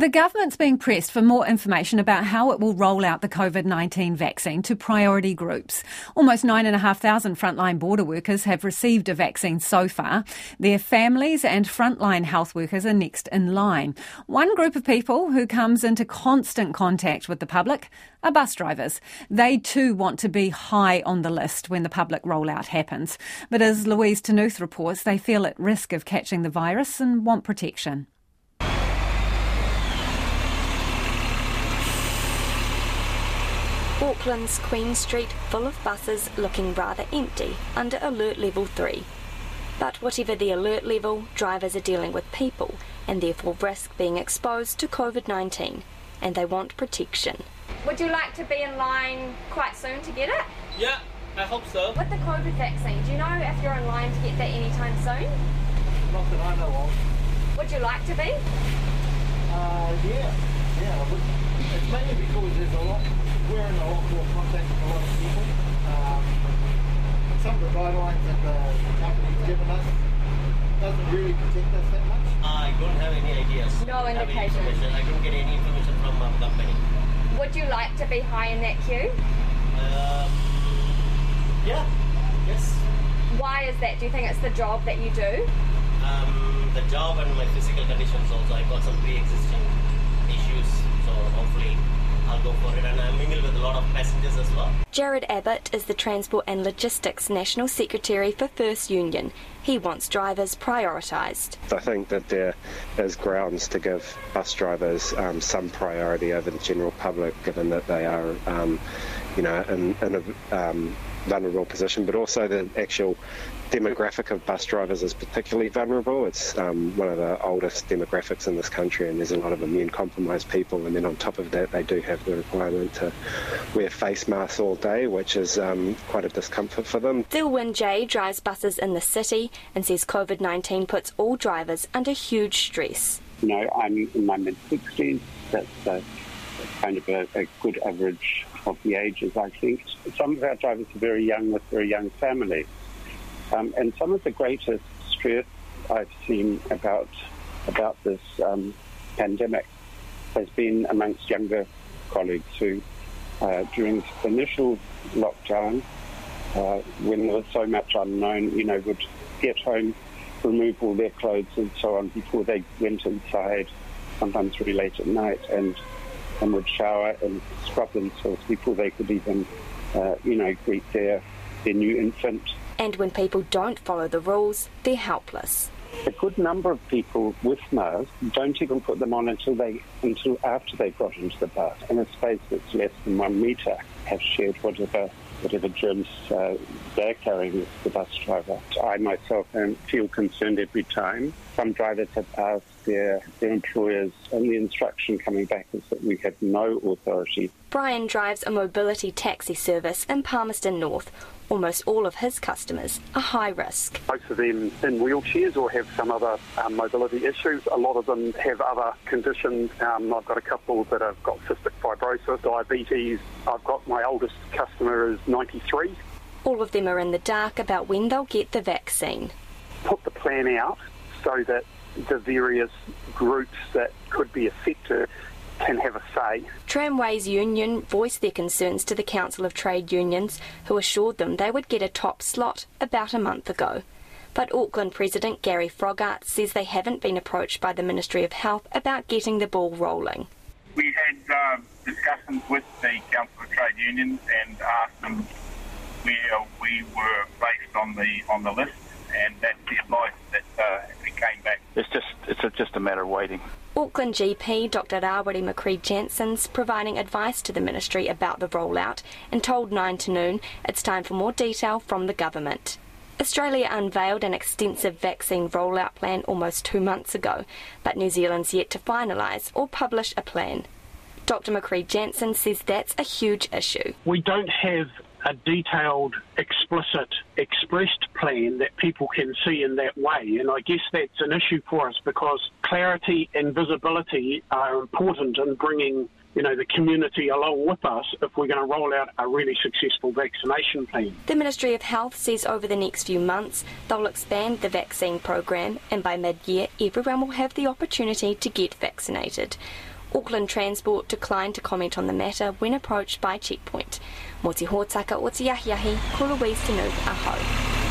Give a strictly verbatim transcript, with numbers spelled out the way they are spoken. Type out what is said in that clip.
The government's being pressed for more information about how it will roll out the COVID nineteen vaccine to priority groups. Almost nine thousand five hundred frontline border workers have received a vaccine so far. Their families and frontline health workers are next in line. One group of people who comes into constant contact with the public are bus drivers. They too want to be high on the list when the public rollout happens. But as Louise Tanuth reports, they feel at risk of catching the virus and want protection. Auckland's Queen Street full of buses looking rather empty under alert level three. But whatever the alert level, drivers are dealing with people and therefore risk being exposed to COVID nineteen, and they want protection. Would you like to be in line quite soon to get it? Yeah, I hope so. With the COVID vaccine, do you know if you're in line to get that anytime soon? Not that I know of. Would you like to be? Uh, yeah, yeah, I would. It's mainly because there's a lot, we're in a lot more contact with a lot of people. Um, some of the guidelines that the company's given us doesn't really protect us that much. I don't have any ideas. No indication. I don't get any information from our company. Would you like to be high in that queue? Um, yeah, yes. Why is that? Do you think it's the job that you do? Um, the job and my physical conditions also. I've got some pre-existing issues, so hopefully I'll go for it, and I mingle with a lot of passengers as well. Jared Abbott is the Transport and Logistics National Secretary for First Union. He wants drivers prioritised. I think that there is grounds to give bus drivers um, some priority over the general public, given that they are, um, you know, in, in a um, vulnerable position, but also the actual demographic of bus drivers is particularly vulnerable. It's um, one of the oldest demographics in this country, and there's a lot of immune compromised people, and then on top of that they do have the requirement to wear face masks all day, which is um, quite a discomfort for them. Dilwyn Jay drives buses in the city and says COVID nineteen puts all drivers under huge stress. You know, I'm in my mid-sixties. That's uh, kind of a, a good average of the ages, I think. Some of our drivers are very young with very young families. Um, and some of the greatest stress I've seen about about this um, pandemic has been amongst younger colleagues who, uh, during the initial lockdown, uh, when there was so much unknown, you know, would get home, remove all their clothes and so on before they went inside, sometimes really late at night, and, and would shower and scrub themselves before they could even, uh, you know, greet their, their new infant. And when people don't follow the rules, they're helpless. A good number of people with masks don't even put them on until they until after they've got into the bus. In a space that's less than one metre, have shared whatever whatever germs uh, they're carrying with the bus driver. I myself um, feel concerned every time. Some drivers have asked their, their employers, and the instruction coming back is that we have no authority. Brian drives a mobility taxi service in Palmerston North. Almost all of his customers are high risk. Most of them in wheelchairs or have some other um, mobility issues. A lot of them have other conditions. Um, I've got a couple that have got cystic fibrosis, diabetes. I've got my oldest customer is ninety-three. All of them are in the dark about when they'll get the vaccine. Put the plan out so that the various groups that could be affected can have a say. Tramways Union voiced their concerns to the Council of Trade Unions, who assured them they would get a top slot about a month ago. But Auckland President Gary Froggatt says they haven't been approached by the Ministry of Health about getting the ball rolling. We had uh, discussions with the Council of Trade Unions and asked them where we were placed on the on the list, and that's the advice that uh, we came back. It's just it's a, just a matter of waiting. Auckland G P Doctor Rawiri McCreed-Jansen's providing advice to the Ministry about the rollout and told Nine to Noon it's time for more detail from the government. Australia unveiled an extensive vaccine rollout plan almost two months ago, but New Zealand's yet to finalise or publish a plan. Doctor McCreed-Jansen says that's a huge issue. We don't have a detailed, explicit, expressed plan that people can see in that way. And I guess that's an issue for us because clarity and visibility are important in bringing, you know, the community along with us if we're going to roll out a really successful vaccination plan. The Ministry of Health says over the next few months they'll expand the vaccine program, and by mid-year everyone will have the opportunity to get vaccinated. Auckland Transport declined to comment on the matter when approached by Checkpoint. Mō te hōtaka o te ahiahi, ko Louise Tenu, aho.